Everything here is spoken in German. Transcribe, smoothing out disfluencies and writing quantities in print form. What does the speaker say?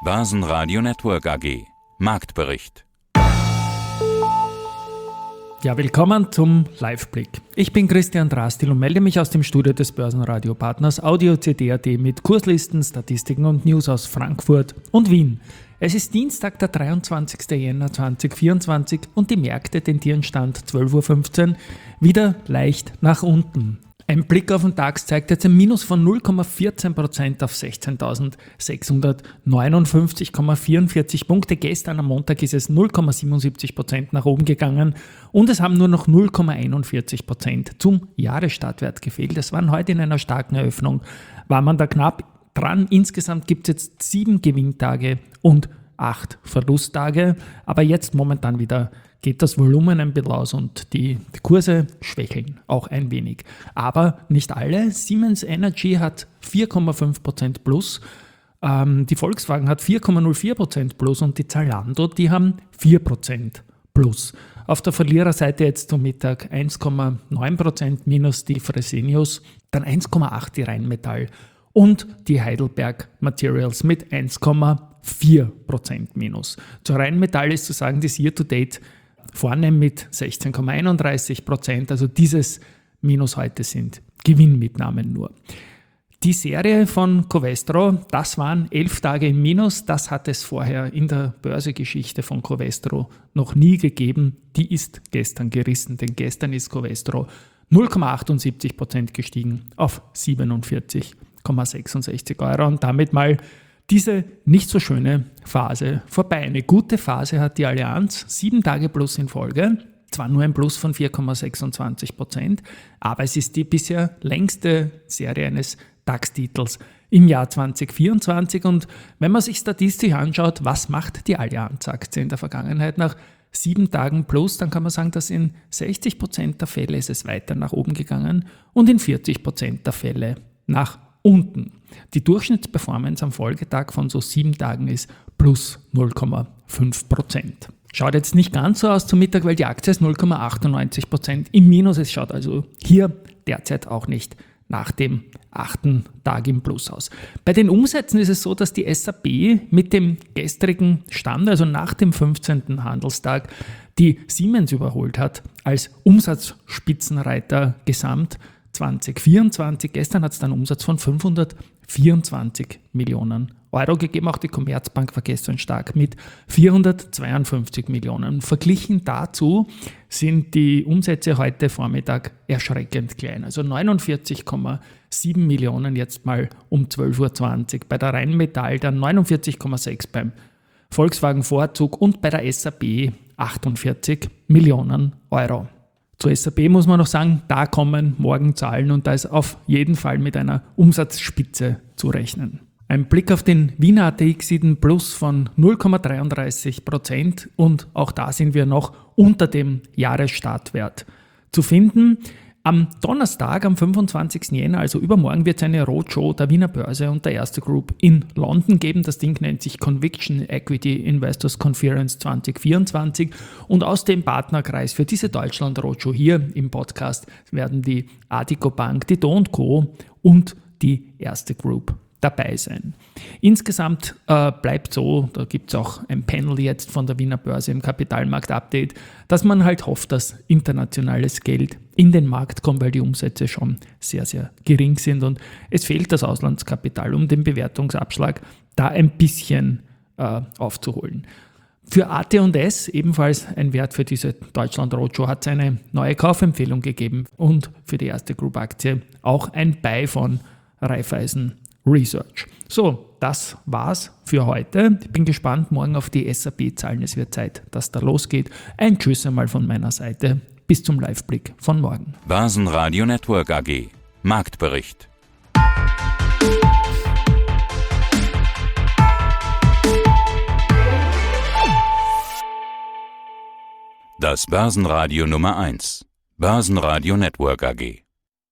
Börsenradio Network AG. Marktbericht. Ja, willkommen zum Live-Blick. Ich bin Christian Drastil und melde mich aus dem Studio des Börsenradio-Partners Audio CD.at mit Kurslisten, Statistiken und News aus Frankfurt und Wien. Es ist Dienstag, der 23. Jänner 2024 und die Märkte tendieren Stand 12.15 Uhr wieder leicht nach unten. Ein Blick auf den DAX zeigt jetzt ein Minus von 0,14% auf 16.659,44 Punkte. Gestern am Montag ist es 0,77% nach oben gegangen und es haben nur noch 0,41% zum Jahresstartwert gefehlt. Es waren heute in einer starken Eröffnung, war man da knapp dran. Insgesamt gibt es jetzt 7 Gewinntage und 8 Verlusttage, aber jetzt momentan wieder geht das Volumen ein bisschen aus und die Kurse schwächeln auch ein wenig. Aber nicht alle. Siemens Energy hat 4,5% plus, die Volkswagen hat 4,04% plus und die Zalando, die haben 4% plus. Auf der Verliererseite jetzt zum Mittag 1,9% minus die Fresenius, dann 1,8% die Rheinmetall und die Heidelberg Materials mit 1,4% minus. Zur Rheinmetall ist zu sagen, das Year-to-Date vorne mit 16,31%, also dieses Minus heute sind Gewinnmitnahmen nur. Die Serie von Covestro, das waren 11 Tage im Minus, das hat es vorher in der Börsegeschichte von Covestro noch nie gegeben. Die ist gestern gerissen, denn gestern ist Covestro 0,78% gestiegen auf 47,66 Euro und damit mal diese nicht so schöne Phase vorbei. Eine gute Phase hat die Allianz, 7 Tage plus in Folge, zwar nur ein Plus von 4,26%, aber es ist die bisher längste Serie eines DAX-Titels im Jahr 2024 und wenn man sich statistisch anschaut, was macht die Allianz-Aktie in der Vergangenheit nach 7 Tagen plus, dann kann man sagen, dass in 60% der Fälle ist es weiter nach oben gegangen und in 40% der Fälle nach unten. Die Durchschnittsperformance am Folgetag von so 7 Tagen ist plus 0,5%. Schaut jetzt nicht ganz so aus zum Mittag, weil die Aktie ist 0,98% im Minus. Es schaut also hier derzeit auch nicht nach dem 8. Tag im Plus aus. Bei den Umsätzen ist es so, dass die SAP mit dem gestrigen Stand, also nach dem 15. Handelstag, die Siemens überholt hat als Umsatzspitzenreiter gesamt 2024. Gestern hat es dann einen Umsatz von 524 Millionen Euro gegeben. Auch die Commerzbank war gestern stark mit 452 Millionen. Verglichen dazu sind die Umsätze heute Vormittag erschreckend klein. Also 49,7 Millionen jetzt mal um 12.20 Uhr. Bei der Rheinmetall dann 49,6 beim Volkswagen Vorzug und bei der SAP 48 Millionen Euro. Zur SAP muss man noch sagen, da kommen morgen Zahlen und da ist auf jeden Fall mit einer Umsatzspitze zu rechnen. Ein Blick auf den Wiener ATX sieht einen Plus von 0,33% und auch da sind wir noch unter dem Jahresstartwert zu finden. Am Donnerstag, am 25. Jänner, also übermorgen, wird es eine Roadshow der Wiener Börse und der Erste Group in London geben. Das Ding nennt sich Conviction Equity Investors Conference 2024 und aus dem Partnerkreis für diese Deutschland-Roadshow hier im Podcast werden die Addiko Bank, die Do & Co. und die Erste Group dabei sein. Insgesamt bleibt so, da gibt es auch ein Panel jetzt von der Wiener Börse im Kapitalmarkt-Update, dass man halt hofft, dass internationales Geld in den Markt kommt, weil die Umsätze schon sehr, sehr gering sind und es fehlt das Auslandskapital, um den Bewertungsabschlag da ein bisschen aufzuholen. Für AT&S, ebenfalls ein Wert für diese Deutschland Roadshow, hat es eine neue Kaufempfehlung gegeben und für die Erste Group Aktie auch ein Buy von Raiffeisen Research. So, das war's für heute. Ich bin gespannt morgen auf die SAP-Zahlen. Es wird Zeit, dass da losgeht. Ein Tschüss einmal von meiner Seite. Bis zum Live-Blick von morgen. Börsenradio Network AG. Marktbericht. Das Börsenradio Nummer 1. Börsenradio Network AG.